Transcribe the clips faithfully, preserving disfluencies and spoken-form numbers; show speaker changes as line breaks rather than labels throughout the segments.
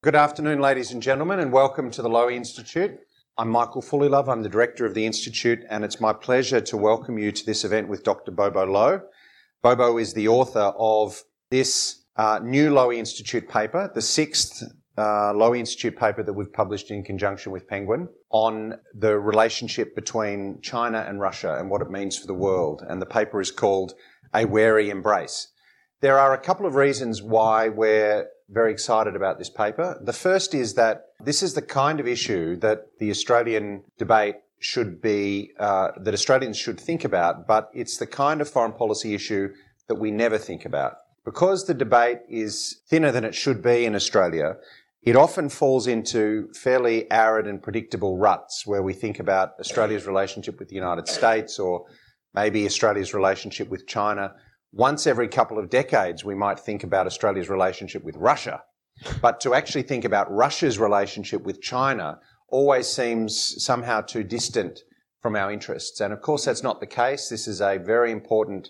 Good afternoon, ladies and gentlemen, and welcome to the Lowy Institute. I'm Michael Fullilove, I'm the Director of the Institute, and it's my pleasure to welcome you to this event with Doctor Bobo Lo. Bobo is the author of this uh, new Lowy Institute paper, the sixth uh, Lowy Institute paper that we've published in conjunction with Penguin, on the relationship between China and Russia and what it means for the world. And the paper is called A Wary Embrace. There are a couple of reasons why we're very excited about this paper. The first is that this is the kind of issue that the Australian debate should be, uh, that Australians should think about, but it's the kind of foreign policy issue that we never think about. Because the debate is thinner than it should be in Australia, it often falls into fairly arid and predictable ruts where we think about Australia's relationship with the United States or maybe Australia's relationship with China. Once every couple of decades, we might think about Australia's relationship with Russia. But to actually think about Russia's relationship with China always seems somehow too distant from our interests. And of course, that's not the case. This is a very important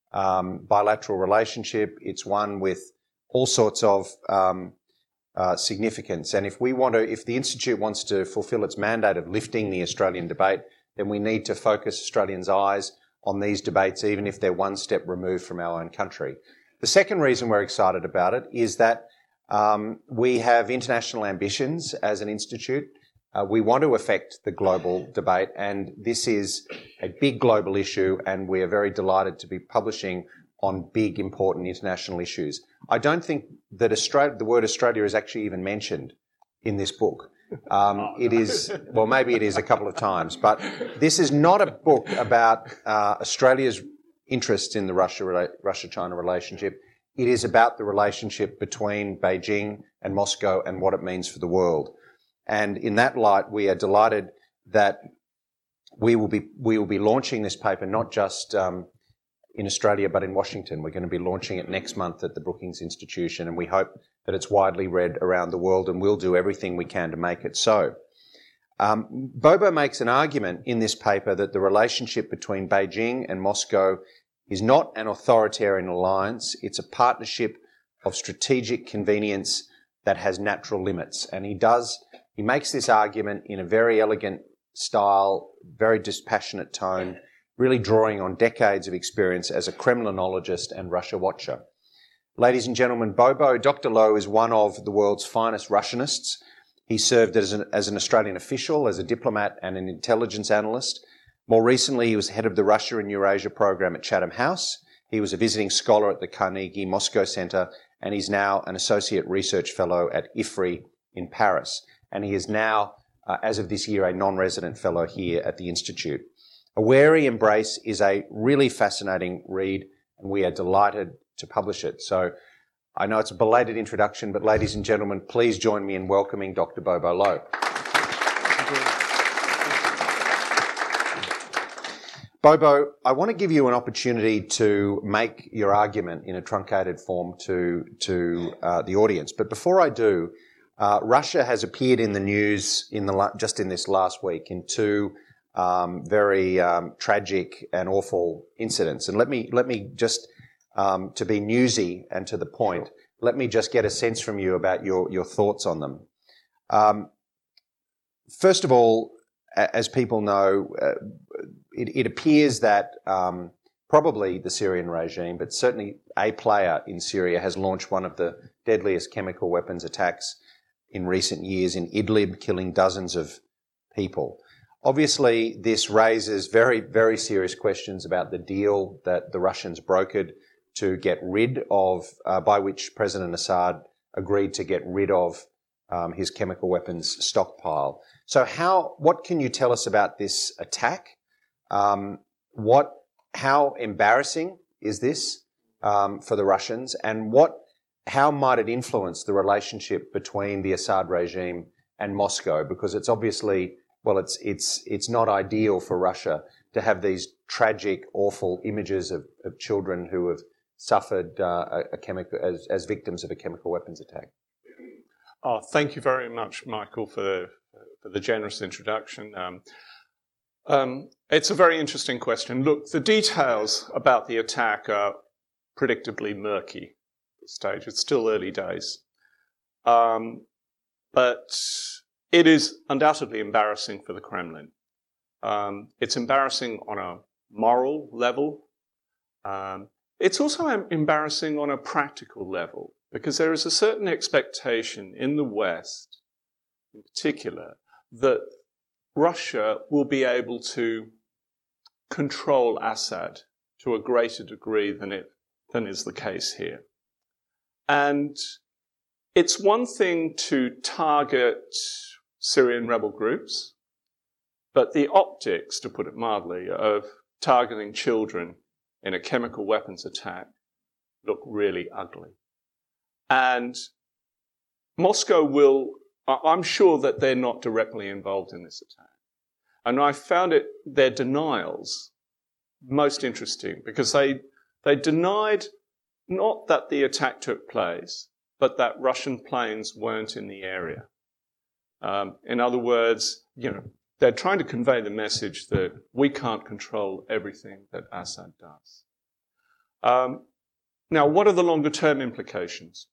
um, bilateral relationship. It's one with all sorts of um, uh, significance. And if we want to, if the Institute wants to fulfill its mandate of lifting the Australian debate, then we need to focus Australians' eyes on these debates, even if they're one step removed from our own country. The second reason we're excited about it is that um, we have international ambitions as an institute. Uh, we want to affect the global debate, and this is a big global issue, and we are very delighted to be publishing on big, important international issues. I don't think that Australia, the word Australia is actually even mentioned in this book. Um, oh, no. It is, well, maybe it is a couple of times, but this is not a book about uh, Australia's interests in the Russia, Russia-China relationship. It is about the relationship between Beijing and Moscow and what it means for the world. And in that light, we are delighted that we will be we will be launching this paper not just um, in Australia but in Washington. We're going to be launching it next month at the Brookings Institution, and we hope that it's widely read around the world, and we'll do everything we can to make it so. Um, Bobo makes an argument in this paper that the relationship between Beijing and Moscow is not an authoritarian alliance, it's a partnership of strategic convenience that has natural limits. And he does, he makes this argument in a very elegant style, very dispassionate tone, really drawing on decades of experience as a Kremlinologist and Russia watcher. Ladies and gentlemen, Bobo, Doctor Lo is one of the world's finest Russianists. He served as an, as an Australian official, as a diplomat and an intelligence analyst. More recently, he was head of the Russia and Eurasia program at Chatham House. He was a visiting scholar at the Carnegie Moscow Centre, and he's now an associate research fellow at I F R I in Paris. And he is now, uh, as of this year, a non-resident fellow here at the Institute. A Wary Embrace is a really fascinating read, and we are delighted to publish it. So I know it's a belated introduction, but ladies and gentlemen, please join me in welcoming Doctor Bobo Lo. Bobo, I want to give you an opportunity to make your argument in a truncated form to, to uh, the audience. But before I do, uh, Russia has appeared in the news in the la- just in this last week in two um, very um, tragic and awful incidents. And let me let me just Um, to be newsy and to the point, let me just get a sense from you about your, your thoughts on them. Um, first of all, as people know, uh, it, it appears that um, probably the Syrian regime, but certainly a player in Syria, has launched one of the deadliest chemical weapons attacks in recent years in Idlib, killing dozens of people. Obviously, this raises very, very serious questions about the deal that the Russians brokered to get rid of, uh, by which President Assad agreed to get rid of um, his chemical weapons stockpile. So how, what can you tell us about this attack? Um, what, how embarrassing is this um, for the Russians, and what, how might it influence the relationship between the Assad regime and Moscow? Because it's obviously, well, it's, it's, it's not ideal for Russia to have these tragic, awful images of, of children who have suffered uh, a, a chemical as, as victims of a chemical weapons attack.
Oh, thank you very much, Michael, for the, for the generous introduction. Um, um, it's a very interesting question. Look, the details about the attack are predictably murky at this stage. It's still early days. Um, but it is undoubtedly embarrassing for the Kremlin. Um, it's embarrassing on a moral level. Um, it's also embarrassing on a practical level, because there is a certain expectation in the West, in particular, that Russia will be able to control Assad to a greater degree than it than is the case here. And it's one thing to target Syrian rebel groups, but the optics, to put it mildly, of targeting children in a chemical weapons attack look really ugly. And Moscow will, I'm sure that they're not directly involved in this attack. And I found it, their denials, most interesting, because they, they denied not that the attack took place, but that Russian planes weren't in the area. Um, in other words, you know, they're trying to convey the message that we can't control everything that Assad does. Um, now, what are the longer-term implications?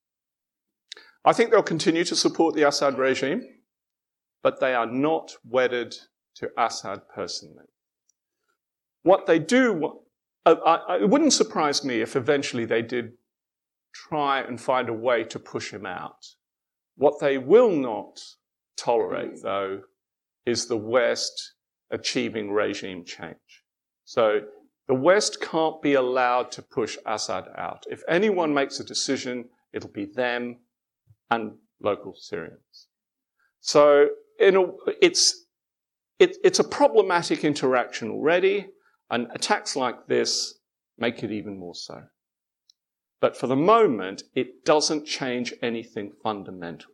I think they'll continue to support the Assad regime, but they are not wedded to Assad personally. What they do, uh, I, it wouldn't surprise me if eventually they did try and find a way to push him out. What they will not tolerate, though, is the West achieving regime change. So the West can't be allowed to push Assad out. If anyone makes a decision, it'll be them and local Syrians. So in a, it's, it, it's a problematic interaction already, and attacks like this make it even more so. But for the moment, it doesn't change anything fundamental.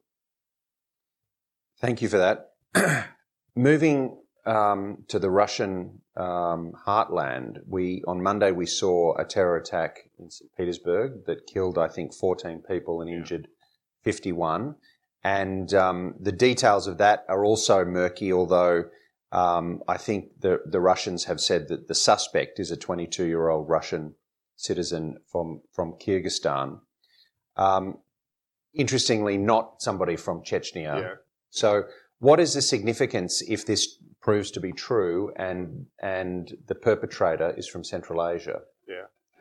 Thank you for that. Moving um, to the Russian um, heartland, we on Monday we saw a terror attack in Saint Petersburg that killed, I think, fourteen people and injured fifty-one. And um, the details of that are also murky, although um, I think the, the Russians have said that the suspect is a twenty-two-year-old Russian citizen from, from Kyrgyzstan. Um, interestingly, not somebody from Chechnya.
Yeah.
So what is the significance if this proves to be true and and the perpetrator is from Central Asia?
Yeah.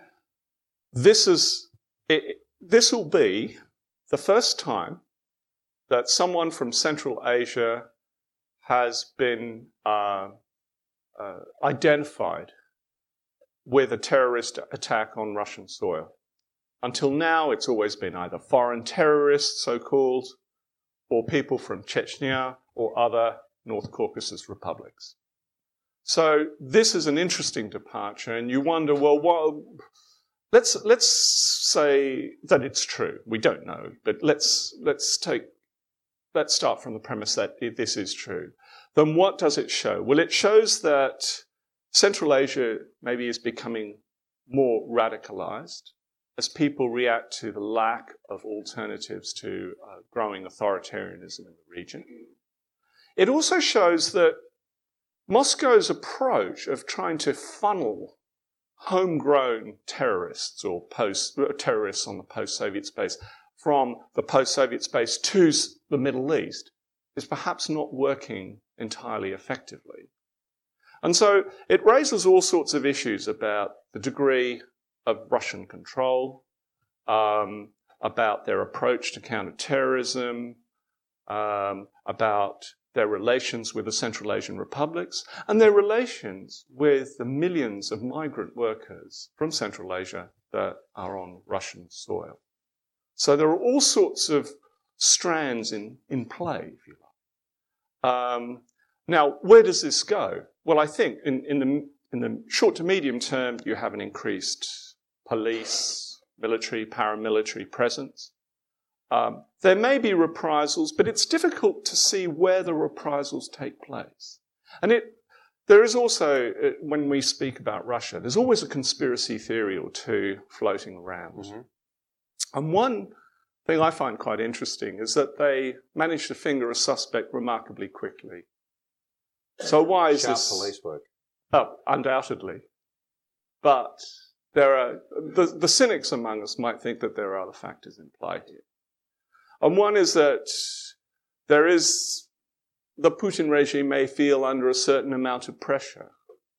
This is it, this will be the first time that someone from Central Asia has been uh, uh, identified with a terrorist attack on Russian soil. Until now, it's always been either foreign terrorists, so-called, or people from Chechnya or other North Caucasus republics. So this is an interesting departure, and you wonder, well, what, let's let's say that it's true. We don't know, but let's let's take let's start from the premise that this is true. Then what does it show? Well, it shows that Central Asia maybe is becoming more radicalized as people react to the lack of alternatives to uh, growing authoritarianism in the region. It also shows that Moscow's approach of trying to funnel homegrown terrorists or post uh, terrorists on the post-Soviet space from the post-Soviet space to the Middle East is perhaps not working entirely effectively. And so it raises all sorts of issues about the degree of Russian control, um, about their approach to counterterrorism, um, about their relations with the Central Asian republics, and their relations with the millions of migrant workers from Central Asia that are on Russian soil. So there are all sorts of strands in, in play, if you like. Um, now, where does this go? Well, I think in, in, the, in the short to medium term, you have an increased police, military, paramilitary presence. Um, there may be reprisals, but it's difficult to see where the reprisals take place. And it, there is also, uh, when we speak about Russia, there's always a conspiracy theory or two floating around. Mm-hmm. And one thing I find quite interesting is that they managed to finger a suspect remarkably quickly. So why is
Sharp
this?
Police work.
Oh, undoubtedly. But there are, the, the cynics among us might think that there are other factors in play here. And one is that there is, the Putin regime may feel under a certain amount of pressure.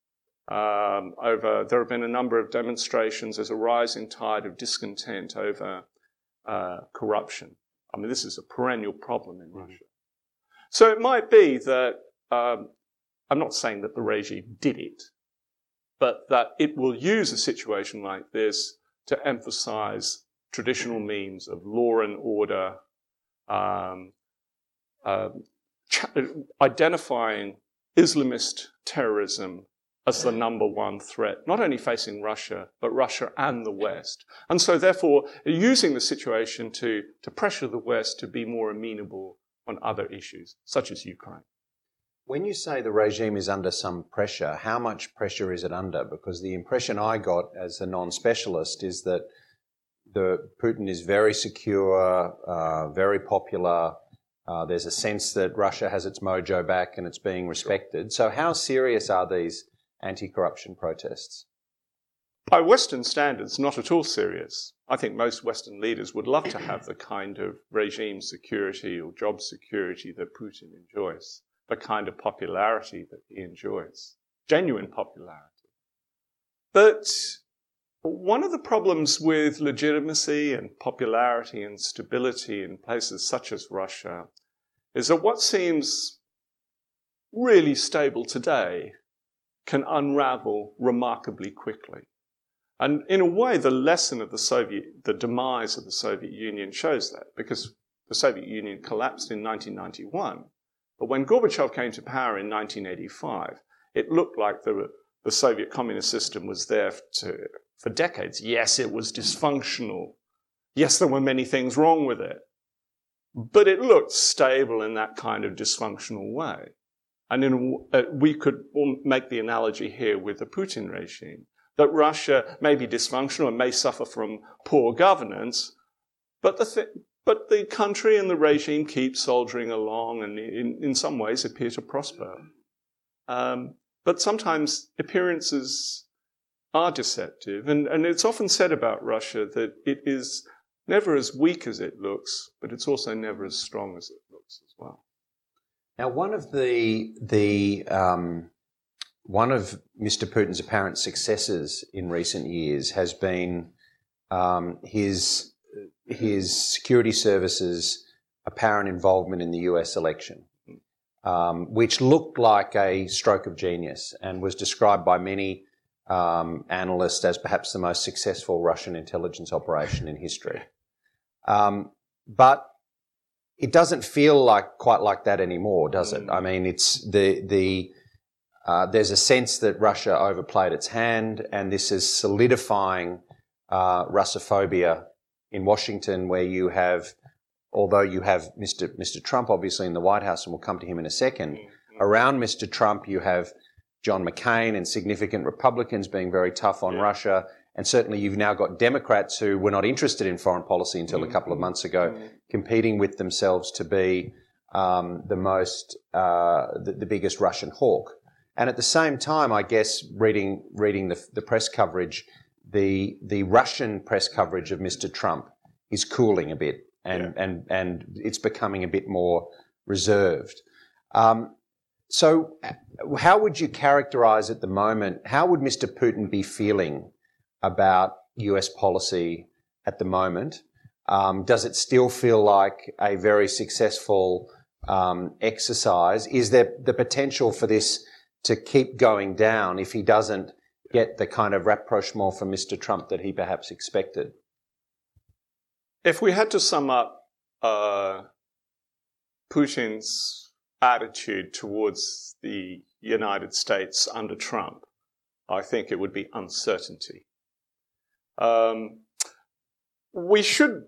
Um, over, there have been a number of demonstrations. There's a rising tide of discontent over uh, corruption. I mean, this is a perennial problem in Russia. So it might be that, um, I'm not saying that the regime did it, but that it will use a situation like this to emphasize traditional means of law and order, um, uh, ch- identifying Islamist terrorism as the number one threat, not only facing Russia, but Russia and the West. And so therefore, using the situation to, to pressure the West to be more amenable on other issues, such as Ukraine.
When you say the regime is under some pressure, how much pressure is it under? Because the impression I got as a non-specialist is that the Putin is very secure, uh, very popular. Uh, there's a sense that Russia has its mojo back and it's being respected. So how serious are these anti-corruption protests?
By Western standards, not at all serious. I think most Western leaders would love to have the kind of regime security or job security that Putin enjoys, the kind of popularity that he enjoys, genuine popularity. But one of the problems with legitimacy and popularity and stability in places such as Russia is that what seems really stable today can unravel remarkably quickly. And in a way, the lesson of the Soviet, the demise of the Soviet Union shows that, because the Soviet Union collapsed in nineteen ninety-one. But when Gorbachev came to power in nineteen eighty-five, it looked like the, the Soviet communist system was there to, for decades. Yes, it was dysfunctional. Yes, there were many things wrong with it. But it looked stable in that kind of dysfunctional way. And in, uh, we could make the analogy here with the Putin regime, that Russia may be dysfunctional and may suffer from poor governance, but the, th- but the country and the regime keep soldiering along and in, in some ways appear to prosper. Um, but sometimes appearances are deceptive, and, and it's often said about Russia that it is never as weak as it looks, but it's also never as strong as it looks as well.
Now, one of the the um, one of Mister Putin's apparent successes in recent years has been um, his his security services' apparent involvement in the U S election, um, which looked like a stroke of genius and was described by many um, analysts as perhaps the most successful Russian intelligence operation in history. Um, but it doesn't feel like quite like that anymore, does it? I mean, it's the the uh, there's a sense that Russia overplayed its hand, and this is solidifying uh, Russophobia in Washington, where you have, although you have Mister Mister Trump obviously in the White House, and we'll come to him in a second. Mm-hmm. Around Mister Trump, you have John McCain and significant Republicans being very tough on yeah. Russia. And certainly you've now got Democrats who were not interested in foreign policy until mm-hmm. a couple of months ago, mm-hmm. competing with themselves to be um, the most, uh, the, the biggest Russian hawk. And at the same time, I guess, reading reading the, the press coverage, the the Russian press coverage of Mister Trump is cooling a bit, and yeah. and and it's becoming a bit more reserved. Um, so, how would you characterise at the moment? How would Mister Putin be feeling about U S policy at the moment? Um, does it still feel like a very successful um, exercise? Is there the potential for this to keep going down if he doesn't get the kind of rapprochement from Mister Trump that he perhaps expected?
If we had to sum up uh, Putin's attitude towards the United States under Trump, I think it would be uncertainty. Um, we should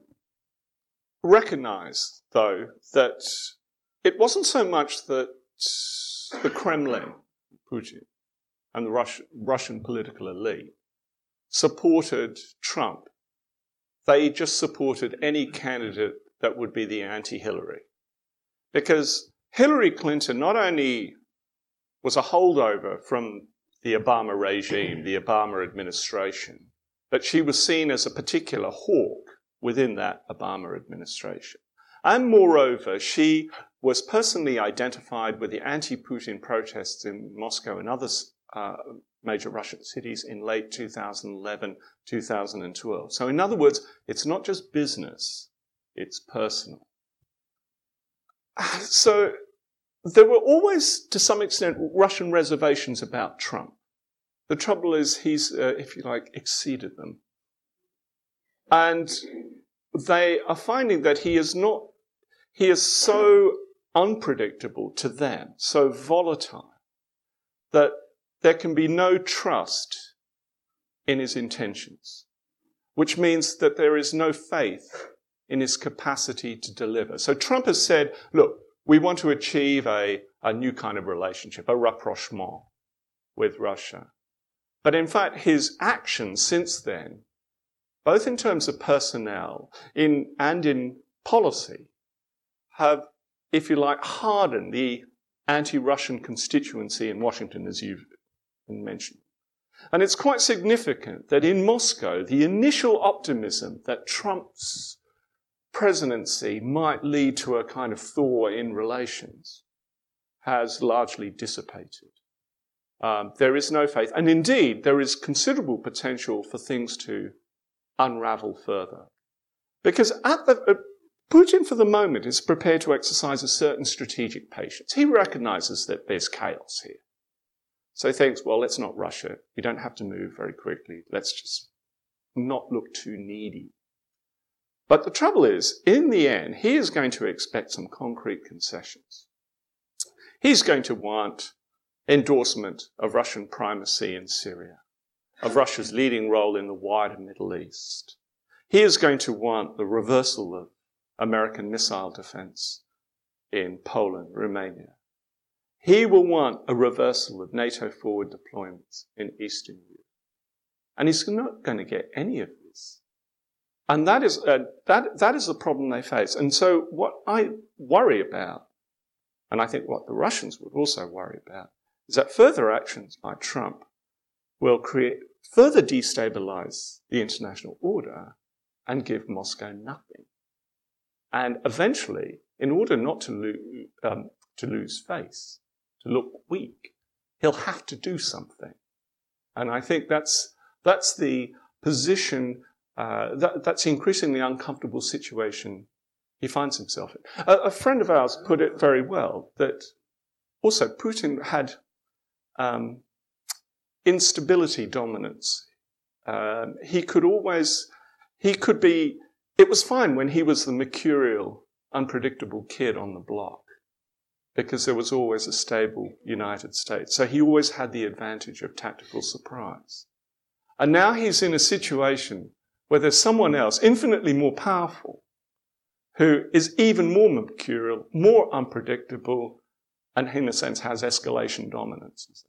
recognize, though, that it wasn't so much that the Kremlin, Putin, and the Russian, Russian political elite supported Trump. They just supported any candidate that would be the anti-Hillary. Because Hillary Clinton not only was a holdover from the Obama regime, the Obama administration, but she was seen as a particular hawk within that Obama administration. And moreover, she was personally identified with the anti-Putin protests in Moscow and other uh, major Russian cities in late two thousand eleven, two thousand twelve. So in other words, it's not just business, it's personal. So there were always, to some extent, Russian reservations about Trump. The trouble is he's, uh, if you like, exceeded them. And they are finding that he is not, he is so unpredictable to them, so volatile, that there can be no trust in his intentions, which means that there is no faith in his capacity to deliver. So Trump has said, look, we want to achieve a, a new kind of relationship, a rapprochement with Russia. But in fact, his actions since then, both in terms of personnel in, and in policy, have, if you like, hardened the anti-Russian constituency in Washington, as you've mentioned. And it's quite significant that in Moscow, the initial optimism that Trump's presidency might lead to a kind of thaw in relations has largely dissipated. Um, there is no faith. And indeed, there is considerable potential for things to unravel further. Because at the, uh, Putin, for the moment, is prepared to exercise a certain strategic patience. He recognizes that there's chaos here. So he thinks, well, let's not rush it. We don't have to move very quickly. Let's just not look too needy. But the trouble is, in the end, he is going to expect some concrete concessions. He's going to want endorsement of Russian primacy in Syria, of Russia's leading role in the wider Middle East. He is going to want the reversal of American missile defense in Poland, Romania. He will want a reversal of NATO forward deployments in Eastern Europe. And he's not going to get any of this. And that is, uh, that, that is the problem they face. And so what I worry about, and I think what the Russians would also worry about, is that further actions by Trump will create, further destabilize the international order and give Moscow nothing. And eventually, in order not to, lo- um, to lose face, to look weak, he'll have to do something. And I think that's, that's the position, uh, that, that's the increasingly uncomfortable situation he finds himself in. A, a friend of ours put it very well, that also Putin had um, instability dominance. Um, he could always, he could be, it was fine when he was the mercurial, unpredictable kid on the block, because there was always a stable United States. So he always had the advantage of tactical surprise. And now he's in a situation where there's someone else, infinitely more powerful, who is even more mercurial, more unpredictable, and in a sense has escalation dominance, as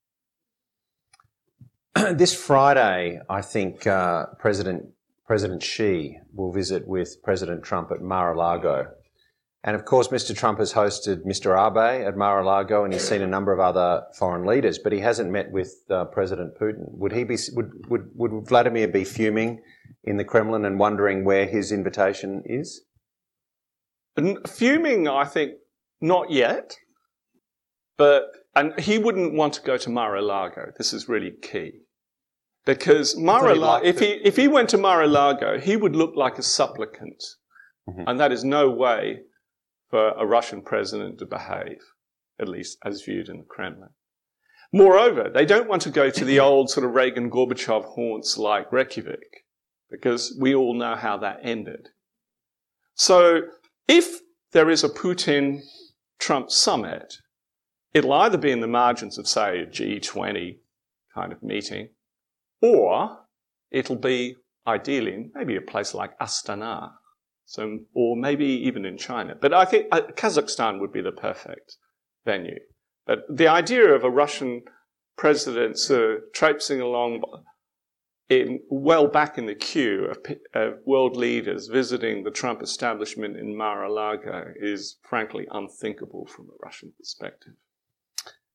they say.
This Friday, I think uh, President President Xi will visit with President Trump at Mar-a-Lago. And of course, Mister Trump has hosted Mister Abe at Mar-a-Lago, and he's seen a number of other foreign leaders, but he hasn't met with uh, President Putin. Would he be? Would, would would Vladimir be fuming in the Kremlin and wondering where his invitation is?
Fuming, I think, not yet. But and he wouldn't want to go to Mar-a-Lago. This is really key, because Mar-a-Lago, if he if he went to Mar-a-Lago, he would look like a supplicant, mm-hmm. and that is no way for a Russian president to behave, at least as viewed in the Kremlin. Moreover, they don't want to go to the old sort of Reagan-Gorbachev haunts like Reykjavik, because we all know how that ended. So if there is a Putin-Trump summit, it'll either be in the margins of, say, a G twenty kind of meeting, or it'll be, ideally, maybe a place like Astana, so, or maybe even in China. But I think uh, Kazakhstan would be the perfect venue. But the idea of a Russian president uh, traipsing along in, well back in the queue of, of world leaders visiting the Trump establishment in Mar-a-Lago is frankly unthinkable from a Russian perspective.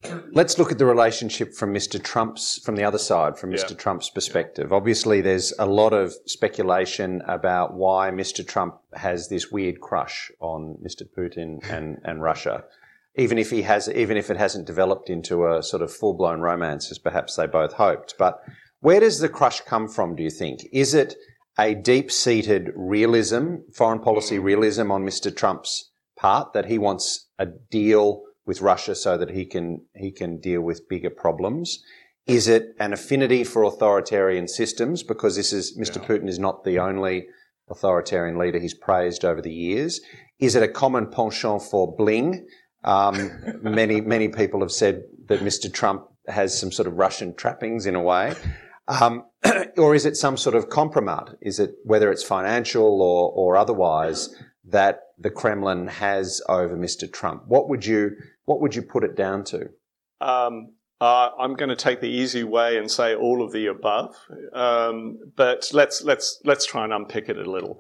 let's look at the relationship from Mister Trump's, from the other side, from Mister
Yeah.
Trump's perspective. Obviously, there's a lot of speculation about why Mister Trump has this weird crush on Mister Putin and, and Russia, even if he has, even if it hasn't developed into a sort of full-blown romance, as perhaps they both hoped. But where does the crush come from, do you think? Is it a deep-seated realism, foreign policy realism on Mister Trump's part, that he wants a deal with Russia so that he can he can deal with bigger problems? Is it an affinity for authoritarian systems? Because this is Mister
Yeah.
Putin is not the only authoritarian leader he's praised over the years. Is it a common penchant for bling? Um, many many people have said that Mister Trump has some sort of Russian trappings in a way. Um, or is it some sort of compromat? Is it, whether it's financial or, or otherwise, that the Kremlin has over Mister Trump? What would you what would you put it down to?
Um, uh, I'm going to take the easy way and say all of the above, um, but let's let's let's try and unpick it a little.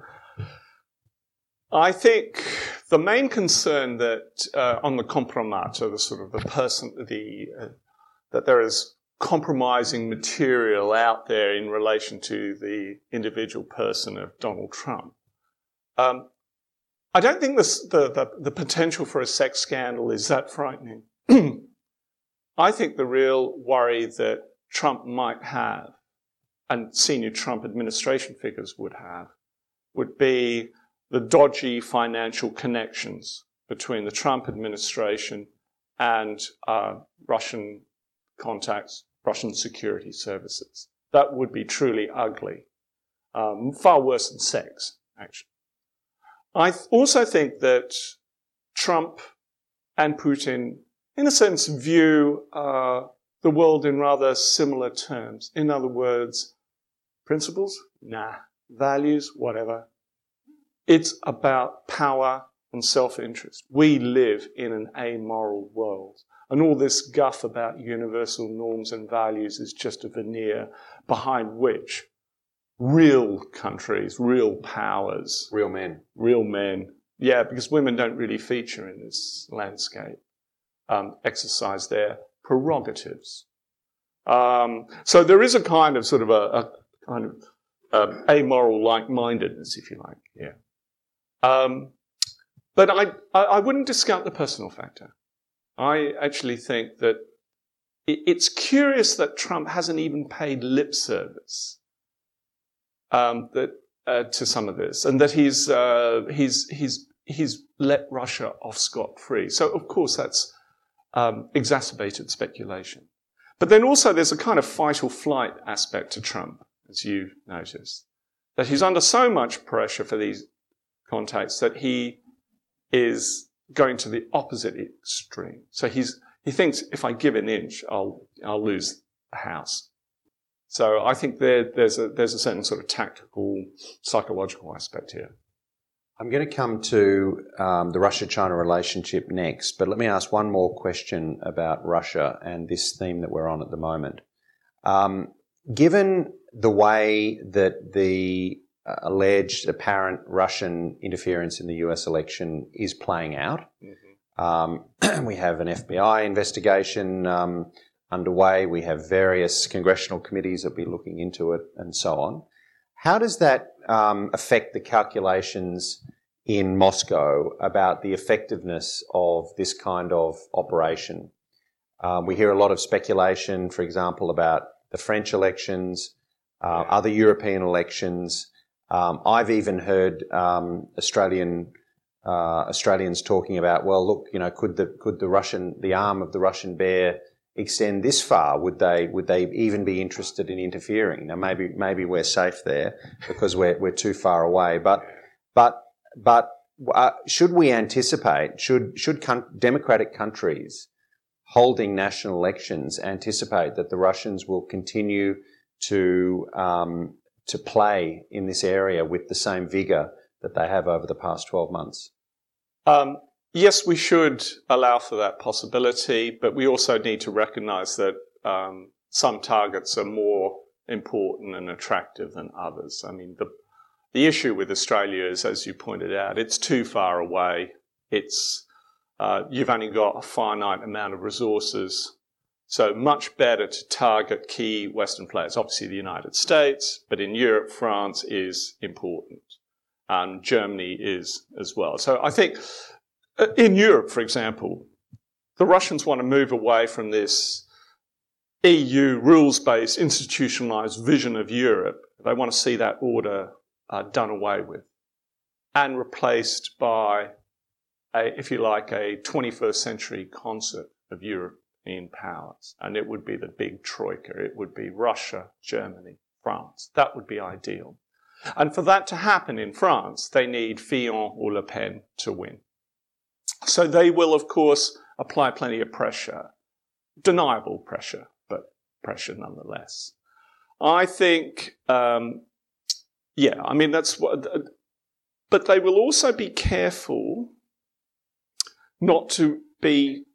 I think the main concern that uh, on the compromat, or the sort of the person, the uh, that there is compromising material out there in relation to the individual person of Donald Trump. Um, I don't think this, the, the the potential for a sex scandal is that frightening. I think the real worry that Trump might have, and senior Trump administration figures would have, would be the dodgy financial connections between the Trump administration and uh, Russian contacts, Russian security services. That would be truly ugly, um, far worse than sex, actually. I th- also think that Trump and Putin, in a sense, view uh, the world in rather similar terms. In other words, principles? Nah. Values? Whatever. It's about power and self-interest. We live in an amoral world. And all this guff about universal norms and values is just a veneer behind which real countries, real powers,
Real men.
real men, yeah, because women don't really feature in this landscape, um, exercise their prerogatives. Um, so there is a kind of sort of a, a kind of um, amoral like-mindedness, if you like, yeah. Um, but I, I, I wouldn't discount the personal factor. I actually think that it, it's curious that Trump hasn't even paid lip service um, that uh, to some of this, and that he's uh, he's he's he's let Russia off scot-free. So of course that's um, exacerbated speculation. But then also there's a kind of fight or flight aspect to Trump, as you noticed, that he's under so much pressure for these contacts that he is going to the opposite extreme. So he's he thinks, if I give an inch, I'll I'll lose the house. So I think there there's a there's a certain sort of tactical, psychological aspect here.
I'm going to come to um, the Russia-China relationship next, but let me ask one more question about Russia and this theme that we're on at the moment. Um, given the way that the uh, alleged apparent Russian interference in the U S election is playing out, mm-hmm. um, we have an F B I investigation um, underway, we have various congressional committees that will be looking into it and so on. How does that um, affect the calculations in Moscow about the effectiveness of this kind of operation? Um, we hear a lot of speculation, for example, about the French elections, uh, other European elections. Um, I've even heard um, Australian uh, Australians talking about, well, look, you know, could the could the Russian the arm of the Russian bear extend this far? Would they would they even be interested in interfering? Now, maybe maybe we're safe there because we're we're too far away. But but but uh, should we anticipate? Should should con- democratic countries holding national elections anticipate that the Russians will continue to um, to play in this area with the same vigour that they have over the past twelve months?
Um, Yes, we should allow for that possibility, but we also need to recognise that um, some targets are more important and attractive than others. I mean, the the issue with Australia is, as you pointed out, it's too far away. It's Uh, you've only got a finite amount of resources, so much better to target key Western players. Obviously the United States, but in Europe, France is important, and Germany is as well. So I think in Europe, for example, the Russians want to move away from this E U rules-based, institutionalized vision of Europe. They want to see that order uh, done away with and replaced by, a, if you like, a twenty-first century concert of European powers. And it would be the big troika. It would be Russia, Germany, France. That would be ideal. And for that to happen in France, they need Fillon or Le Pen to win. So they will, of course, apply plenty of pressure, deniable pressure, but pressure nonetheless. I think, um, yeah, I mean, that's what, but they will also be careful not to be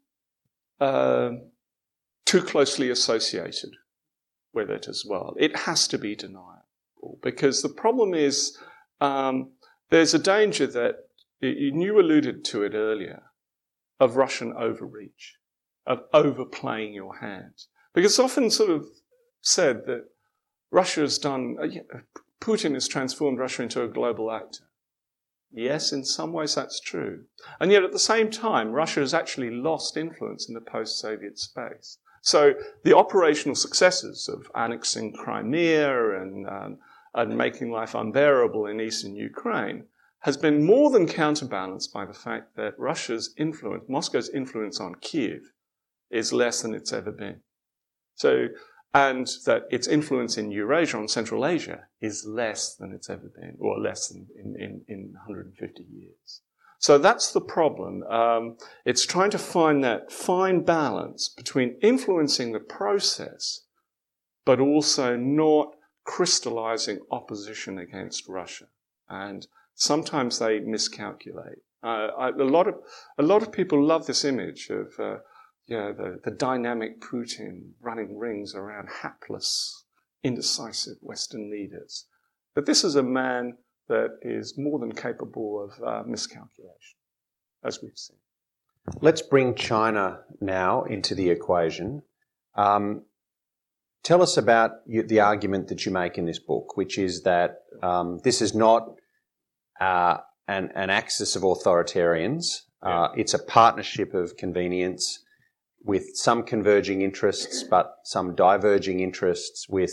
uh, too closely associated with it as well. It has to be deniable, because the problem is um, there's a danger that, and you alluded to it earlier, of Russian overreach, of overplaying your hand. Because it's often sort of said that Russia has done, Putin has transformed Russia into a global actor. Yes, in some ways that's true. And yet at the same time, Russia has actually lost influence in the post-Soviet space. So the operational successes of annexing Crimea and, um, and making life unbearable in eastern Ukraine has been more than counterbalanced by the fact that Russia's influence, Moscow's influence on Kyiv, is less than it's ever been. So, and that its influence in Eurasia, on Central Asia, is less than it's ever been, or less than in, in, in one hundred fifty years. So that's the problem. Um, it's trying to find that fine balance between influencing the process, but also not crystallizing opposition against Russia. And sometimes they miscalculate. Uh, I, a lot of a lot of people love this image of uh, yeah the, the dynamic Putin running rings around hapless, indecisive Western leaders. But this is a man that is more than capable of uh, miscalculation, as we've seen.
Let's bring China now into the equation. Um, tell us about you, the argument that you make in this book, which is that um, this is not Uh, an, an axis of authoritarians. Uh, yeah. It's a partnership of convenience with some converging interests, but some diverging interests, with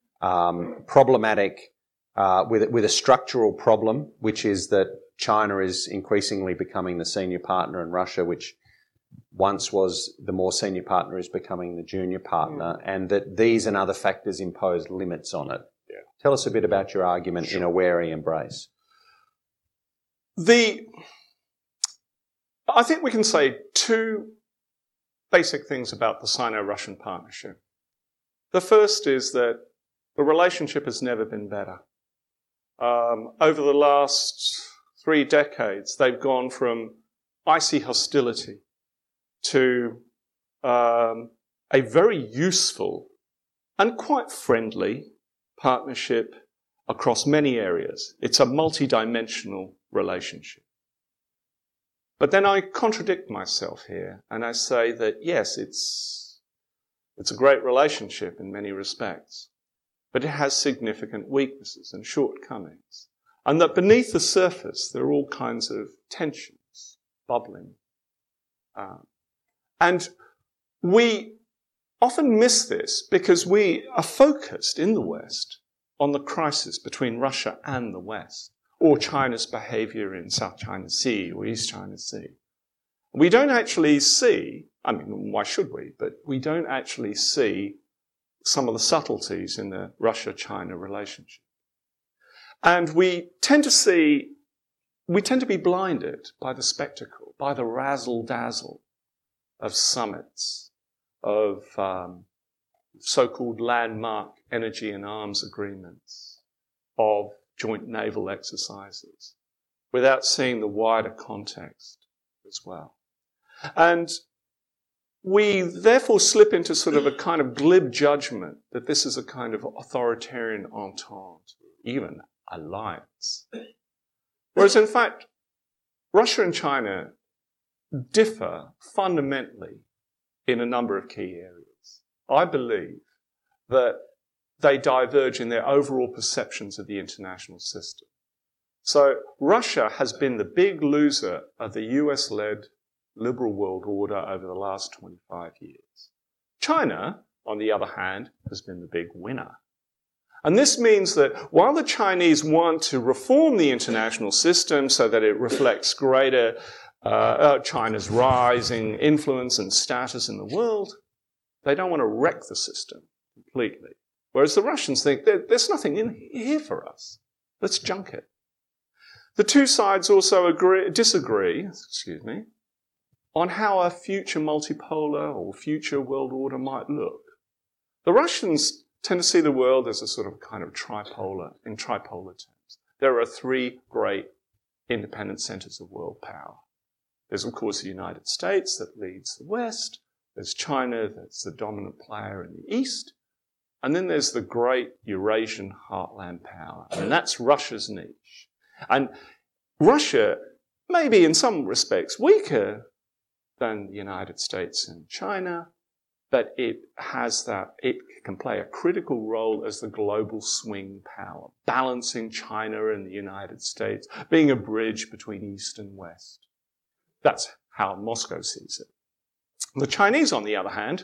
um, problematic, uh, with, with a structural problem, which is that China is increasingly becoming the senior partner, and Russia, which once was the more senior partner, is becoming the junior partner, mm. and that these and other factors impose limits on it. Yeah. Tell us a bit about your argument sure. in a wary embrace.
The, I think we can say two basic things about the Sino-Russian partnership. The first is that the relationship has never been better. Um, over the last three decades, they've gone from icy hostility to um, a very useful and quite friendly partnership across many areas. It's a multidimensional relationship. But then I contradict myself here, and I say that yes, it's it's a great relationship in many respects, but it has significant weaknesses and shortcomings, and that beneath the surface there are all kinds of tensions bubbling. Uh, and we often miss this because we are focused in the West on the crisis between Russia and the West, or China's behavior in South China Sea or East China Sea. We don't actually see, I mean, why should we, but we don't actually see some of the subtleties in the Russia-China relationship. And we tend to see, we tend to be blinded by the spectacle, by the razzle-dazzle of summits, of um, so-called landmark energy and arms agreements, of joint naval exercises, without seeing the wider context as well. And we therefore slip into sort of a kind of glib judgment that this is a kind of authoritarian entente, even alliance. Whereas in fact, Russia and China differ fundamentally in a number of key areas. I believe that they diverge in their overall perceptions of the international system. So Russia has been the big loser of the U S-led liberal world order over the last twenty-five years. China, on the other hand, has been the big winner. And this means that while the Chinese want to reform the international system so that it reflects greater uh, uh, China's rising influence and status in the world, they don't want to wreck the system completely. Whereas the Russians think there, there's nothing in here for us. Let's junk it. The two sides also agree, disagree, excuse me, on how a future multipolar or future world order might look. The Russians tend to see the world as a sort of kind of tripolar, in tripolar terms. There are three great independent centers of world power. There's, of course, the United States that leads the West. There's China that's the dominant player in the East. And then there's the great Eurasian heartland power. And that's Russia's niche. And Russia may be in some respects weaker than the United States and China, but it has that, it can play a critical role as the global swing power, balancing China and the United States, being a bridge between East and West. That's how Moscow sees it. The Chinese, on the other hand,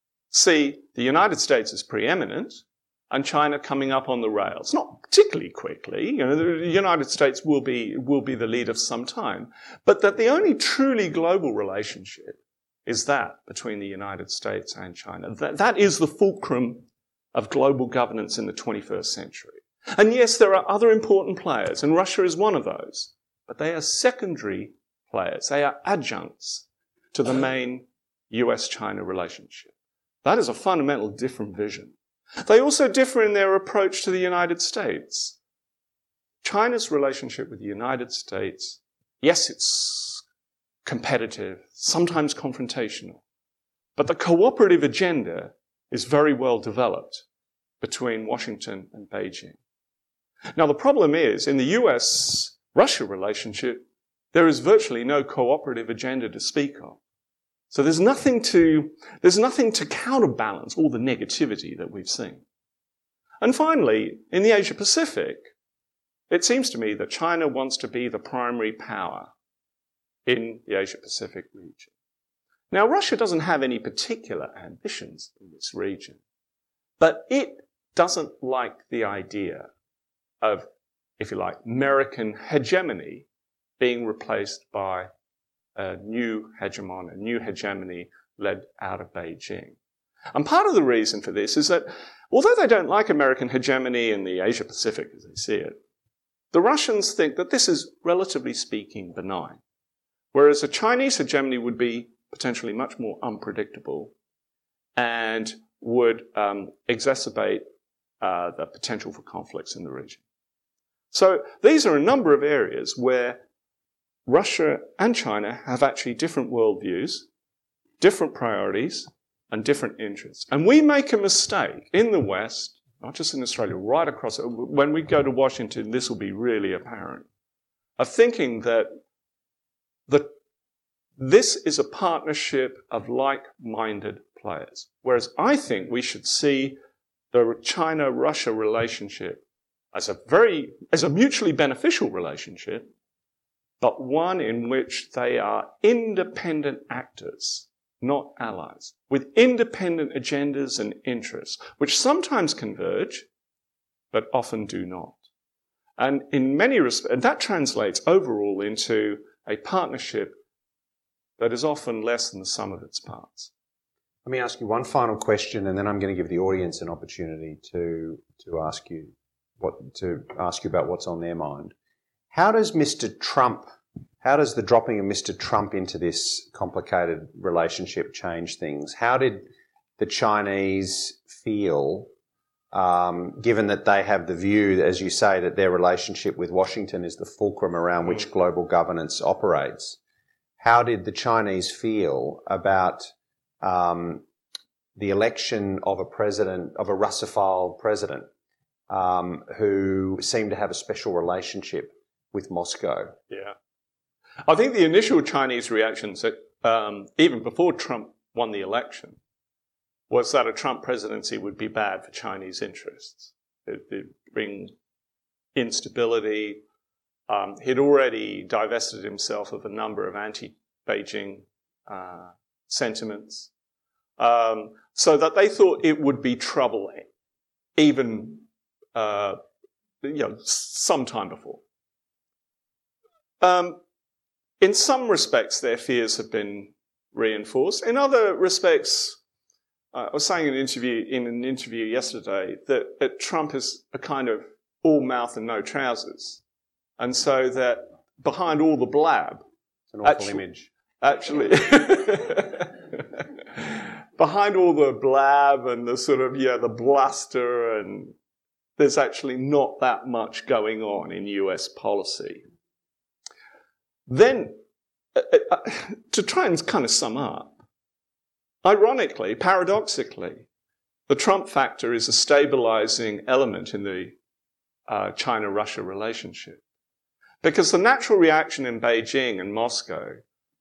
see the United States as preeminent and China coming up on the rails. Not particularly quickly. You know, the United States will be, will be the lead of some time, but that the only truly global relationship is that between the United States and China. That, that is the fulcrum of global governance in the twenty-first century. And yes, there are other important players, and Russia is one of those, but they are secondary players. They are adjuncts to the main U S China relationship. That is a fundamental different vision. They also differ in their approach to the United States. China's relationship with the United States, yes, it's competitive, sometimes confrontational, but the cooperative agenda is very well developed between Washington and Beijing. Now, the problem is, in the U S-Russia relationship, there is virtually no cooperative agenda to speak of. So there's nothing to, there's nothing to counterbalance all the negativity that we've seen. And finally, in the Asia-Pacific, it seems to me that China wants to be the primary power in the Asia-Pacific region. Now, Russia doesn't have any particular ambitions in this region, but it doesn't like the idea of, if you like, American hegemony being replaced by a new hegemon, a new hegemony led out of Beijing. And part of the reason for this is that although they don't like American hegemony in the Asia-Pacific as they see it, the Russians think that this is, relatively speaking, benign. Whereas a Chinese hegemony would be potentially much more unpredictable and would um, exacerbate uh, the potential for conflicts in the region. So these are a number of areas where Russia and China have actually different worldviews, different priorities, and different interests. And we make a mistake in the West, not just in Australia, right across it. When we go to Washington, this will be really apparent, of thinking that the, this is a partnership of like-minded players. Whereas I think we should see the China-Russia relationship as a very, as a mutually beneficial relationship, but one in which they are independent actors, not allies, with independent agendas and interests, which sometimes converge, but often do not. And in many respects, that translates overall into a partnership that is often less than the sum of its parts.
Let me ask you one final question, and then I'm going to give the audience an opportunity to to ask you what to ask you about what's on their mind. How does Mister Trump, how does the dropping of Mister Trump into this complicated relationship change things? How did the Chinese feel, um, given that they have the view, as you say, that their relationship with Washington is the fulcrum around which global governance operates? How did the Chinese feel about um, the election of a president, of a Russophile president, um, who seemed to have a special relationship with Moscow?
Yeah. I think the initial Chinese reactions, um, even before Trump won the election, was that a Trump presidency would be bad for Chinese interests. It would bring instability. Um, he'd already divested himself of a number of anti-Beijing uh, sentiments, um, so that they thought it would be troubling, even uh, you know, some time before. Um, in some respects, their fears have been reinforced. In other respects, uh, I was saying in an interview in an interview yesterday that, that Trump is a kind of all mouth and no trousers, and so that behind all the blab,
it's an awful
actually,
image.
Actually, behind all the blab and the sort of yeah the bluster, and there's actually not that much going on in U S policy. Then, uh, uh, to try and kind of sum up, ironically, paradoxically, the Trump factor is a stabilizing element in the uh, China-Russia relationship. Because the natural reaction in Beijing and Moscow,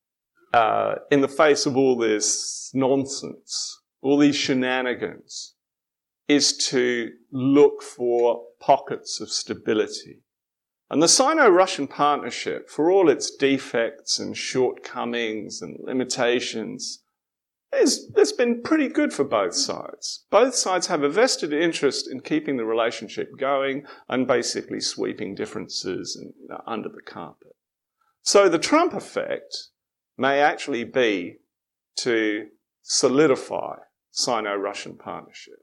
uh, in the face of all this nonsense, all these shenanigans, is to look for pockets of stability. And the Sino-Russian partnership, for all its defects and shortcomings and limitations, is, it's been pretty good for both sides. Both sides have a vested interest in keeping the relationship going and basically sweeping differences and, you know, under the carpet. So the Trump effect may actually be to solidify Sino-Russian partnership.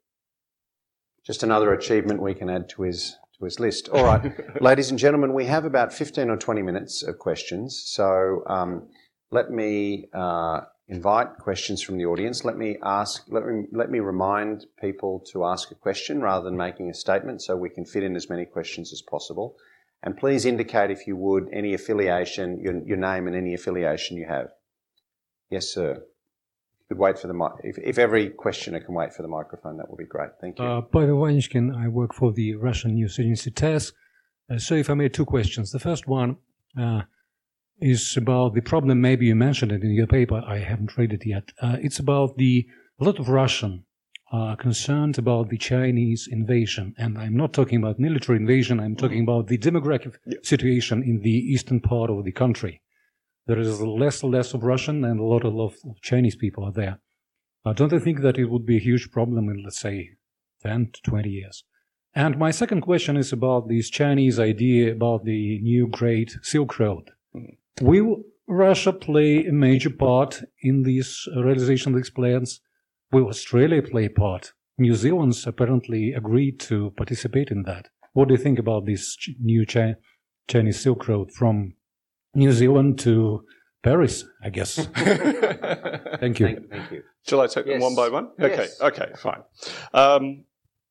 Just another achievement we can add to his to his list. All right, ladies and gentlemen, we have about fifteen or twenty minutes of questions. So um, let me uh, invite questions from the audience. Let me ask. Let me let me remind people to ask a question rather than making a statement, so we can fit in as many questions as possible. And please indicate, if you would, any affiliation, your, your name and any affiliation you have. Yes, sir. Could wait for the mic. If, if every questioner can wait for the microphone, that would be great. Thank you.
Uh, Pavel Vanishkin, I work for the Russian news agency T A S S. Uh, so if I may, two questions. The first one uh, is about the problem, maybe you mentioned it in your paper, I haven't read it yet. Uh, it's about the, a lot of Russian are concerned about the Chinese invasion. And I'm not talking about military invasion, I'm talking about the demographic yeah. situation in the eastern part of the country. There is less and less of Russian and a lot of, of Chinese people are there. Uh, don't I think that it would be a huge problem in, let's say, ten to twenty years? And my second question is about this Chinese idea about the new Great Silk Road. Mm-hmm. Will Russia play a major part in this realization of these plans? Will Australia play a part? New Zealand's apparently agreed to participate in that. What do you think about this new Chi- Chinese Silk Road from New Zealand to Paris, I guess? Thank you.
Thank, thank you.
Shall I take yes. them one by one? Okay,
yes.
okay, fine. Um,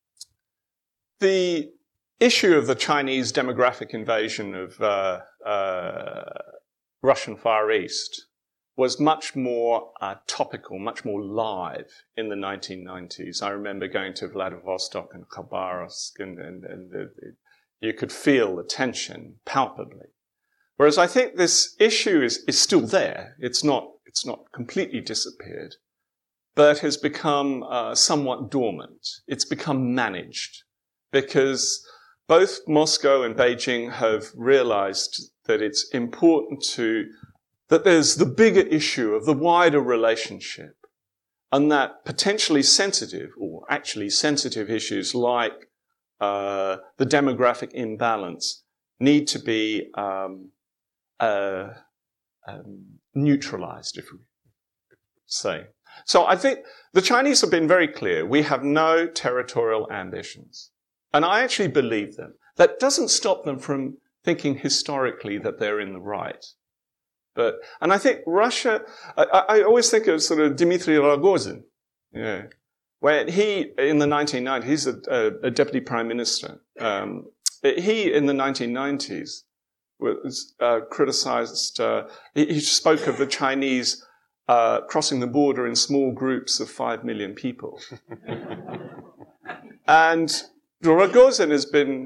the issue of the Chinese demographic invasion of uh, uh, Russian Far East was much more uh, topical, much more live in the nineteen nineties. I remember going to Vladivostok and Khabarovsk, and, and, and the, the, you could feel the tension palpably. Whereas I think this issue is, is still there. It's not, it's not completely disappeared, but has become uh, somewhat dormant. It's become managed because both Moscow and Beijing have realized that it's important to, that there's the bigger issue of the wider relationship, and that potentially sensitive, or actually sensitive issues like uh, the demographic imbalance need to be um, Uh, um, neutralized, if we say. So I think the Chinese have been very clear. We have no territorial ambitions. And I actually believe them. That doesn't stop them from thinking historically that they're in the right. But, and I think Russia, I, I always think of sort of Dmitry Rogozin, you know, where he, in the nineteen nineties, he's a, a, a deputy prime minister. Um, he, in the nineteen nineties, was uh, criticized, uh, he, he spoke of the Chinese uh, crossing the border in small groups of five million people. And Rogozin has been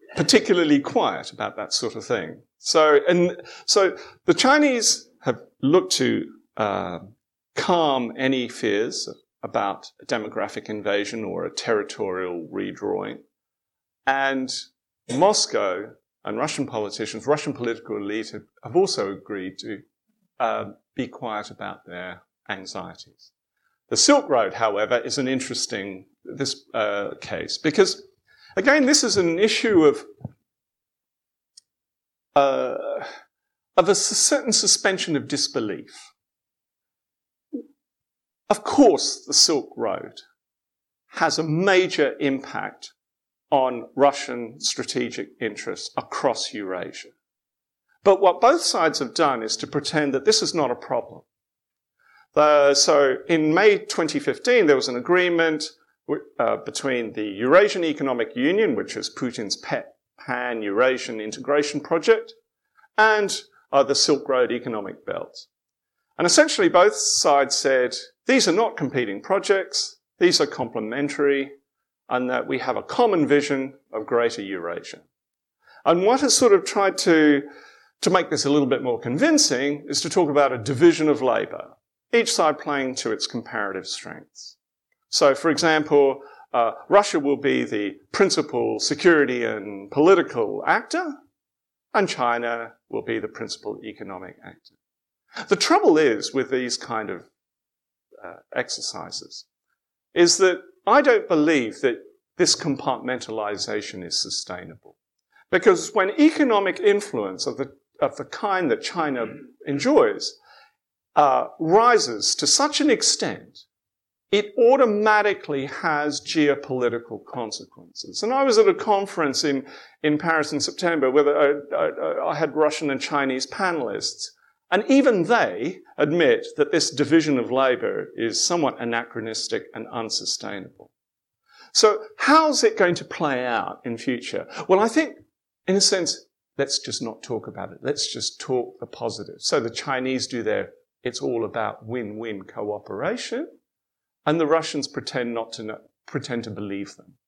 particularly quiet about that sort of thing. So, and so the Chinese have looked to uh, calm any fears about a demographic invasion or a territorial redrawing. And Moscow and Russian politicians, Russian political elite have, have also agreed to uh, be quiet about their anxieties. The Silk Road, however, is an interesting this uh, case because, again, this is an issue of uh, of a certain suspension of disbelief. Of course, the Silk Road has a major impact on Russian strategic interests across Eurasia. But what both sides have done is to pretend that this is not a problem. Uh, so in May twenty fifteen, there was an agreement uh, between the Eurasian Economic Union, which is Putin's pet pan-Eurasian integration project, and uh, the Silk Road Economic Belt. And essentially both sides said, these are not competing projects, these are complementary, and that we have a common vision of greater Eurasia. And what has sort of tried to, to make this a little bit more convincing is to talk about a division of labour, each side playing to its comparative strengths. So, for example, uh, Russia will be the principal security and political actor, and China will be the principal economic actor. The trouble is with these kind of uh, exercises is that I don't believe that this compartmentalization is sustainable. Because when economic influence of the, of the kind that China enjoys uh, rises to such an extent, it automatically has geopolitical consequences. And I was at a conference in, in Paris in September where I, I, I had Russian and Chinese panelists. And even they admit that this division of labour is somewhat anachronistic and unsustainable. So how's it going to play out in future? Well, I think, in a sense, let's just not talk about it. Let's just talk the positive. So the Chinese do their, it's all about win-win cooperation, and the Russians pretend not to know, pretend to believe them.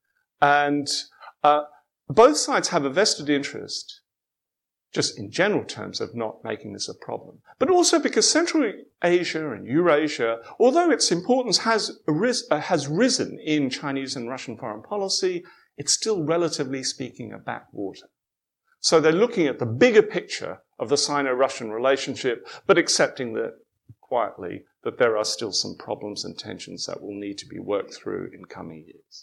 And uh, both sides have a vested interest, just in general terms, of not making this a problem. But also because Central Asia and Eurasia, although its importance has, aris- uh, has risen in Chinese and Russian foreign policy, it's still, relatively speaking, a backwater. So they're looking at the bigger picture of the Sino-Russian relationship, but accepting that, quietly, that there are still some problems and tensions that will need to be worked through in coming years.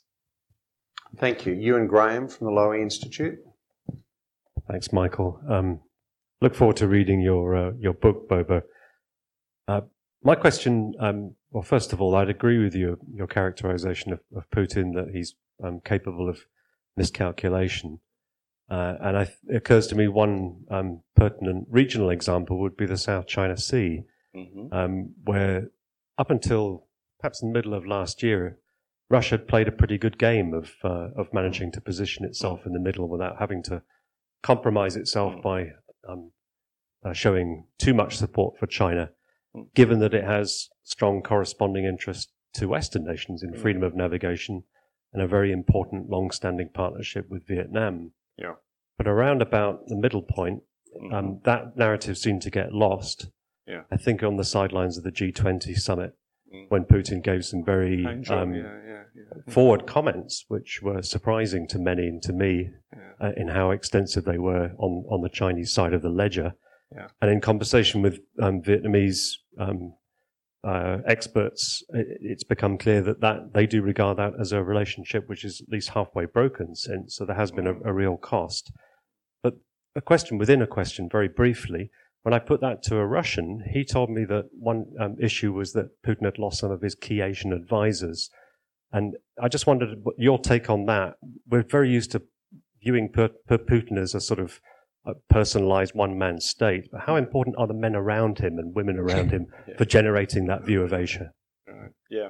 Thank you. Ewan Graham from the Lowy Institute.
Thanks, Michael. Um, look forward to reading your uh, your book, Bobo. Uh, my question, um, well, first of all, I'd agree with you, your characterization of, of Putin, that he's um, capable of miscalculation. Uh, and I th- it occurs to me one um, pertinent regional example would be the South China Sea, mm-hmm. um, where up until perhaps in the middle of last year, Russia had played a pretty good game of uh, of managing to position itself in the middle without having to compromise itself by um, uh, showing too much support for China, given that it has strong corresponding interest to Western nations in freedom of navigation and a very important long-standing partnership with Vietnam.
Yeah.
But around about the middle point, um, mm-hmm. that narrative seemed to get lost.
Yeah.
I think on the sidelines of the G twenty summit, mm. when Putin gave some very um,
yeah, yeah, yeah.
forward comments, which were surprising to many and to me, yeah. uh, in how extensive they were on, on the Chinese side of the ledger.
Yeah.
And in conversation with um, Vietnamese um, uh, experts, it, it's become clear that, that they do regard that as a relationship which is at least halfway broken since, so there has been a, a real cost. But a question within a question, very briefly, when I put that to a Russian, he told me that one um, issue was that Putin had lost some of his key Asian advisors. And I just wondered what your take on that. We're very used to viewing per, per Putin as a sort of a personalized one-man state. But how important are the men around him and women around him yeah. for generating that view of Asia?
Right. Yeah.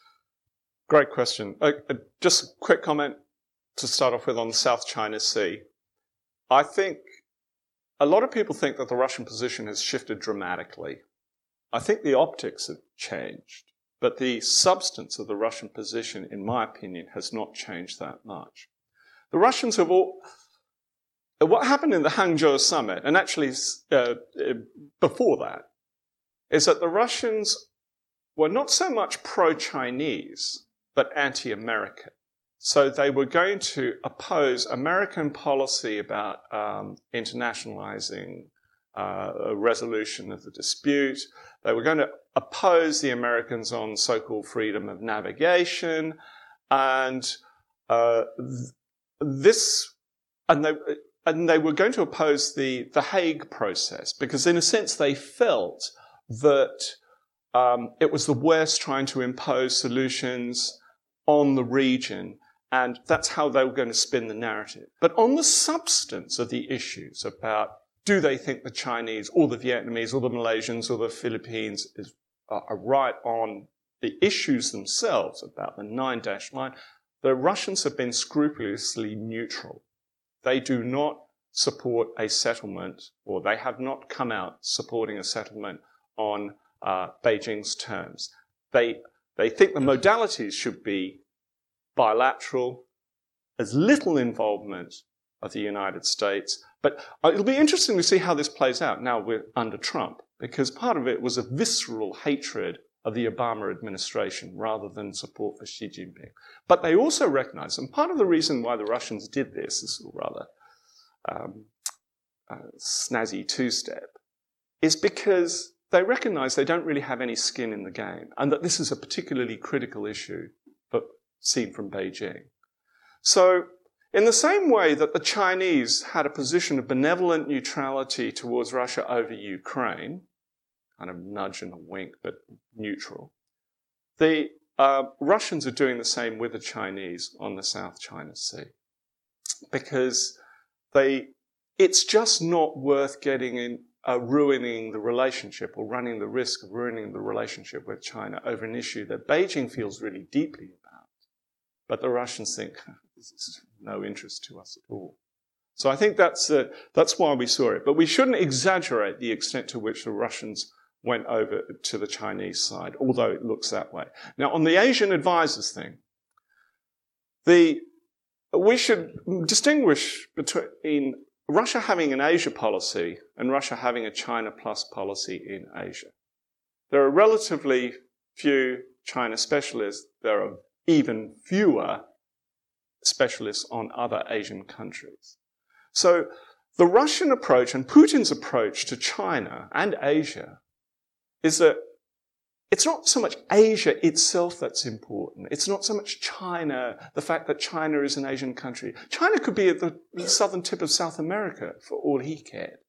Great question. Uh, uh, just a quick comment to start off with on the South China Sea. I think a lot of people think that the Russian position has shifted dramatically. I think the optics have changed, but the substance of the Russian position, in my opinion, has not changed that much. The Russians have all... What happened in the Hangzhou summit, and actually uh, before that, is that the Russians were not so much pro-Chinese, but anti-American. So they were going to oppose American policy about um, internationalizing uh, a resolution of the dispute. They were going to oppose the Americans on so-called freedom of navigation, and uh, th- this, and they, and they were going to oppose the the Hague process because, in a sense, they felt that um, it was the West trying to impose solutions on the region, and that's how they were going to spin the narrative. But on the substance of the issues about do they think the Chinese or the Vietnamese or the Malaysians or the Philippines is, uh, are right on the issues themselves about the nine-dash line, the Russians have been scrupulously neutral. They do not support a settlement, or they have not come out supporting a settlement on uh, Beijing's terms. They, they think the modalities should be bilateral, as little involvement of the United States. But it'll be interesting to see how this plays out now we're under Trump, because part of it was a visceral hatred of the Obama administration rather than support for Xi Jinping. But they also recognize, and part of the reason why the Russians did this, this rather um, uh, snazzy two-step, is because they recognize they don't really have any skin in the game, and that this is a particularly critical issue, but seen from Beijing. So, in the same way that the Chinese had a position of benevolent neutrality towards Russia over Ukraine, kind of nudge and a wink, but neutral, the uh, Russians are doing the same with the Chinese on the South China Sea. Because they, it's just not worth getting in, uh, ruining the relationship or running the risk of ruining the relationship with China over an issue that Beijing feels really deeply about. But the Russians think, this is no interest to us at all. So I think that's, uh, that's why we saw it. But we shouldn't exaggerate the extent to which the Russians went over to the Chinese side, although it looks that way. Now, on the Asian advisors thing, the, we should distinguish between Russia having an Asia policy and Russia having a China plus policy in Asia. There are relatively few China specialists. There are even fewer specialists on other Asian countries. So the Russian approach and Putin's approach to China and Asia is that it's not so much Asia itself that's important. It's not so much China, the fact that China is an Asian country. China could be at the southern tip of South America for all he cared.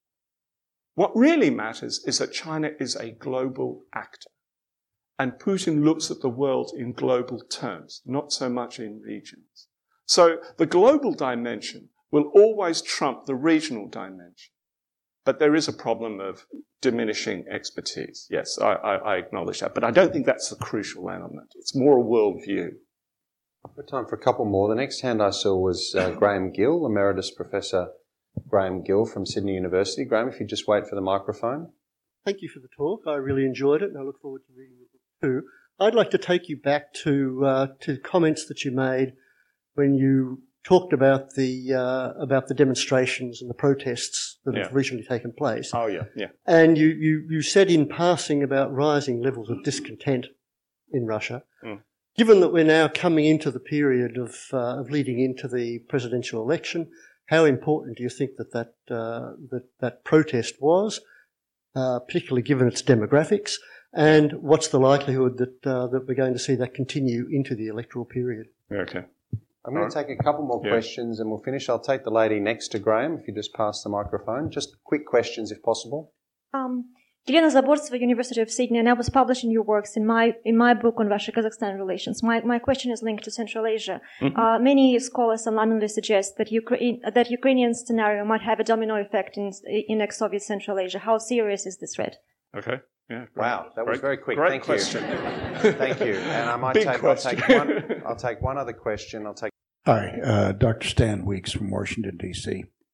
What really matters is that China is a global actor. And Putin looks at the world in global terms, not so much in regions. So the global dimension will always trump the regional dimension. But there is a problem of diminishing expertise. Yes, I, I, I acknowledge that. But I don't think that's the crucial element. It's more a worldview.
We've got time for a couple more. The next hand I saw was uh, Graham Gill, Emeritus Professor Graham Gill from Sydney University. Graham, if you just wait for the microphone.
Thank you for the talk. I really enjoyed it, and I look forward to reading the book too. I'd like to take you back to uh, to comments that you made when you talked about the uh, about the demonstrations and the protests that
yeah.
have recently taken place.
Oh, yeah, yeah.
And you, you, you said in passing about rising levels of discontent in Russia. Mm. Given that we're now coming into the period of, uh, of leading into the presidential election, how important do you think that that, uh, that, that protest was, uh, particularly given its demographics? And what's the likelihood that uh, that we're going to see that continue into the electoral period?
Okay.
I'm going to take a couple more yeah. questions and we'll finish. I'll take the lady next to Graham, if you just pass the microphone. Just quick questions, if possible.
Um, Elena Zabortseva, University of Sydney, and I was publishing your works in my in my book on Russia-Kazakhstan relations. My my question is linked to Central Asia. Mm-hmm. Uh, many scholars and analysts suggest that Ukraine that Ukrainian scenario might have a domino effect in in ex-Soviet Central Asia. How serious is this threat?
Okay. Yeah,
wow, that was
great,
very quick.
Great
Thank
question.
you. Thank you. And I might
Big
take, I'll take one. I'll take one other question. I'll take.
Hi, uh, Doctor Stan Weeks from Washington, D C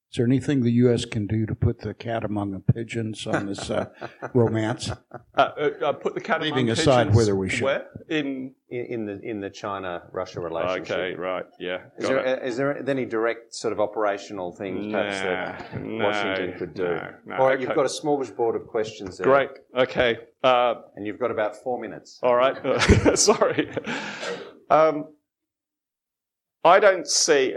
Is there anything the U S can do to put the cat among the pigeons on this uh, romance?
Uh, uh, uh, put the cat
Leaving
among
aside
pigeons
whether we should.
Where? In
In, in the in the China-Russia relationship.
okay, right, yeah.
Is
got
there,
it.
is there any direct sort of operational things perhaps
Nah,
that
no,
Washington could do?
no, no,
All right,
okay.
you've got a smorgasbord of questions there.
Great. Okay. Uh,
And you've got about four minutes.
all right. Sorry. Um, I don't see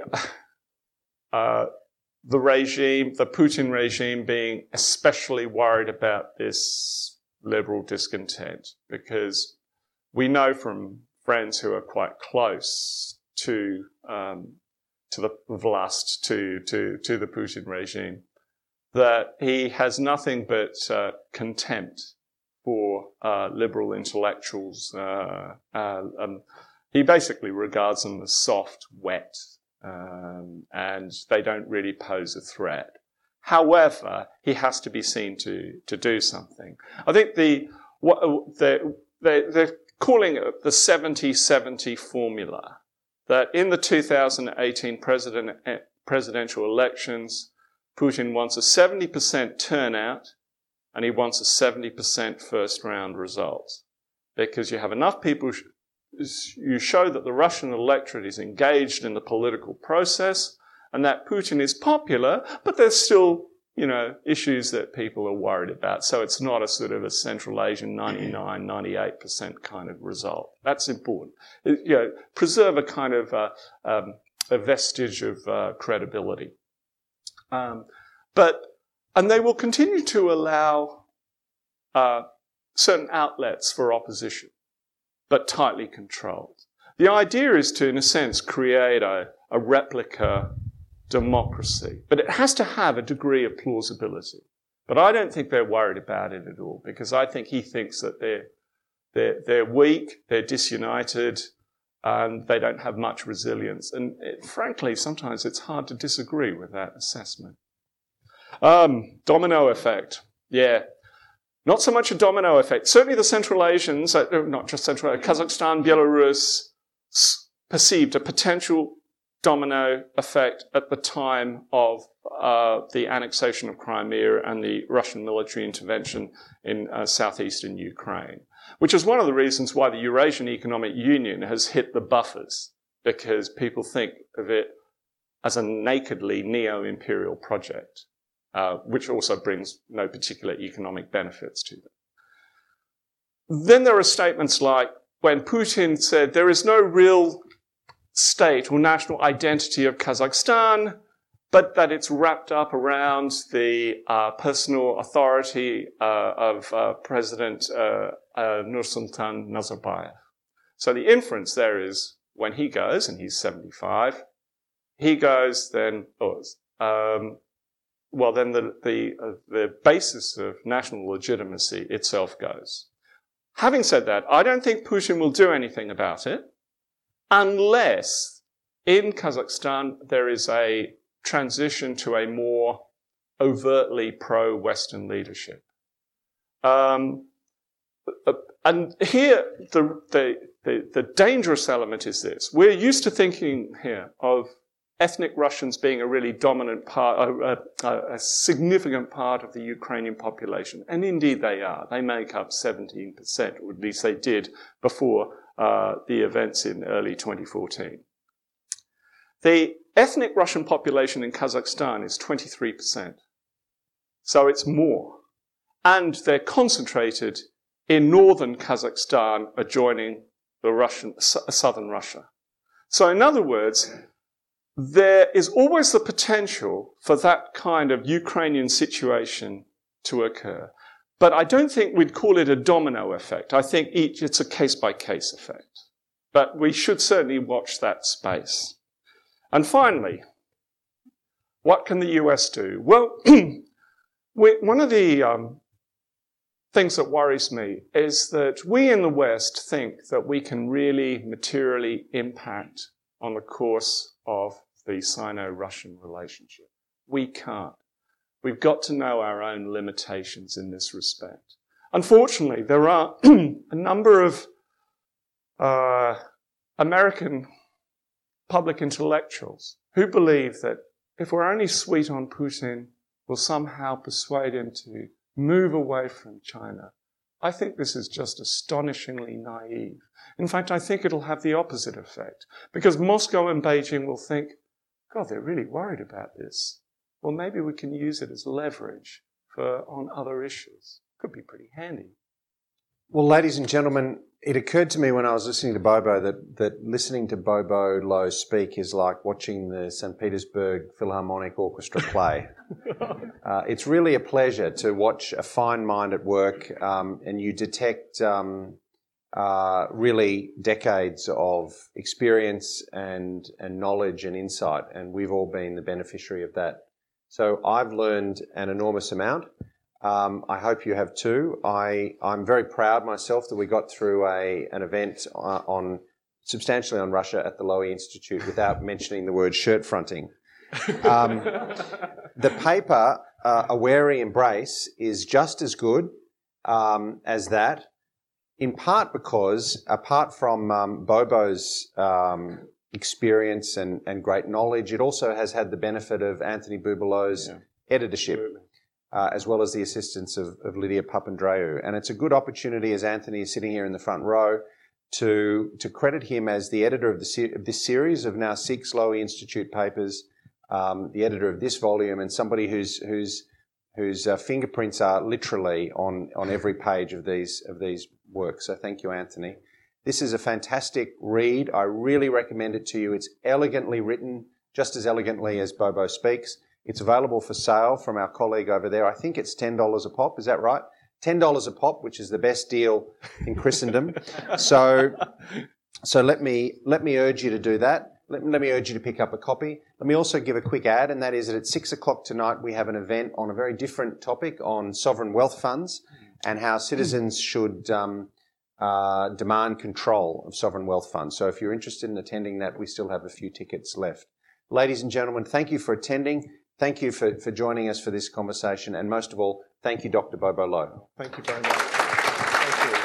uh, the regime, the Putin regime, being especially worried about this liberal discontent, because we know from friends who are quite close to um, to the Vlast, to to to the Putin regime, that he has nothing but uh, contempt for uh, liberal intellectuals. Uh, uh, um, he basically regards them as soft, wet, um, and they don't really pose a threat. However, he has to be seen to to do something. I think the what the they, they're calling it the seventy seventy formula. That in the two thousand eighteen president, presidential elections, Putin wants a seventy percent turnout and he wants a seventy percent first round result. Because you have enough people, you show that the Russian electorate is engaged in the political process and that Putin is popular, but there's still, you know, issues that people are worried about. So it's not a sort of a Central Asian ninety-nine, ninety-eight percent kind of result. That's important. You know, preserve a kind of uh, um, a vestige of uh, credibility. Um, but, and they will continue to allow uh, certain outlets for opposition, but tightly controlled. The idea is to, in a sense, create a, a replica democracy, but it has to have a degree of plausibility. But I don't think they're worried about it at all, because I think he thinks that they're they're, they're weak, they're disunited, and they don't have much resilience. And it, frankly, sometimes it's hard to disagree with that assessment. Um, domino effect, yeah. Not so much a domino effect. Certainly the Central Asians, uh, not just Central, Kazakhstan, Belarus, perceived a potential domino effect at the time of uh, the annexation of Crimea and the Russian military intervention in uh, southeastern Ukraine, which is one of the reasons why the Eurasian Economic Union has hit the buffers, because people think of it as a nakedly neo-imperial project, uh, which also brings no particular economic benefits to them. Then there are statements like when Putin said there is no real state or national identity of Kazakhstan, but that it's wrapped up around the uh, personal authority uh, of uh, President uh, uh, Nursultan Nazarbayev. So the inference there is when he goes, and he's seventy-five, he goes then, oh, um, well then the, the, uh, the basis of national legitimacy itself goes. Having said that, I don't think Putin will do anything about it, unless in Kazakhstan there is a transition to a more overtly pro-Western leadership. Um, and here, the, the, the, the dangerous element is this. We're used to thinking here of ethnic Russians being a really dominant part, a, a, a significant part of the Ukrainian population. And indeed they are. They make up seventeen percent, or at least they did before Uh, the events in early twenty fourteen. The ethnic Russian population in Kazakhstan is twenty-three percent. So it's more. And they're concentrated in northern Kazakhstan adjoining the Russian, southern Russia. So in other words, there is always the potential for that kind of Ukrainian situation to occur. But I don't think we'd call it a domino effect. I think each, it's a case-by-case effect. But we should certainly watch that space. And finally, what can the U S do? Well, we, one of the um, things that worries me is that we in the West think that we can really materially impact on the course of the Sino-Russian relationship. We can't. We've got to know our own limitations in this respect. Unfortunately, there are a number of uh, American public intellectuals who believe that if we're only sweet on Putin, we'll somehow persuade him to move away from China. I think this is just astonishingly naive. In fact, I think it'll have the opposite effect, because Moscow and Beijing will think, God, they're really worried about this. Well, maybe we can use it as leverage for on other issues. Could be pretty handy.
Well, ladies and gentlemen, it occurred to me when I was listening to Bobo that, that listening to Bobo Lo speak is like watching the Saint Petersburg Philharmonic Orchestra play. uh, it's really a pleasure to watch a fine mind at work, um, and you detect um, uh, really decades of experience and, and knowledge and insight, and we've all been the beneficiary of that. So I've learned an enormous amount. Um, I hope you have too. I, I'm very proud myself that we got through a, an event uh, on substantially on Russia at the Lowy Institute without mentioning the word shirt fronting. Um, the paper, uh, A Wary Embrace, is just as good um, as that, in part because, apart from um, Bobo's um, experience and, and great knowledge, it also has had the benefit of Anthony Bubalo's yeah. editorship. Uh, as well as the assistance of, of Lydia Papandreou. And it's a good opportunity, as Anthony is sitting here in the front row, to to credit him as the editor of, the se- of this series of now six Lowy Institute papers, um, the editor of this volume, and somebody whose whose whose uh, fingerprints are literally on, on every page of these of these works. So thank you, Anthony. This is a fantastic read. I really recommend it to you. It's elegantly written, just as elegantly as Bobo speaks. It's available for sale from our colleague over there. I think it's ten dollars a pop. Is that right? ten dollars a pop, which is the best deal in Christendom. so, so let me let me urge you to do that. Let, let me urge you to pick up a copy. Let me also give a quick ad, and that is that at six o'clock tonight we have an event on a very different topic on sovereign wealth funds and how citizens should um, uh, demand control of sovereign wealth funds. So if you're interested in attending that, we still have a few tickets left. Ladies and gentlemen, thank you for attending. Thank you for, for joining us for this conversation, and most of all, thank you, Doctor Bobo Lo.
Thank you very much. Thank you.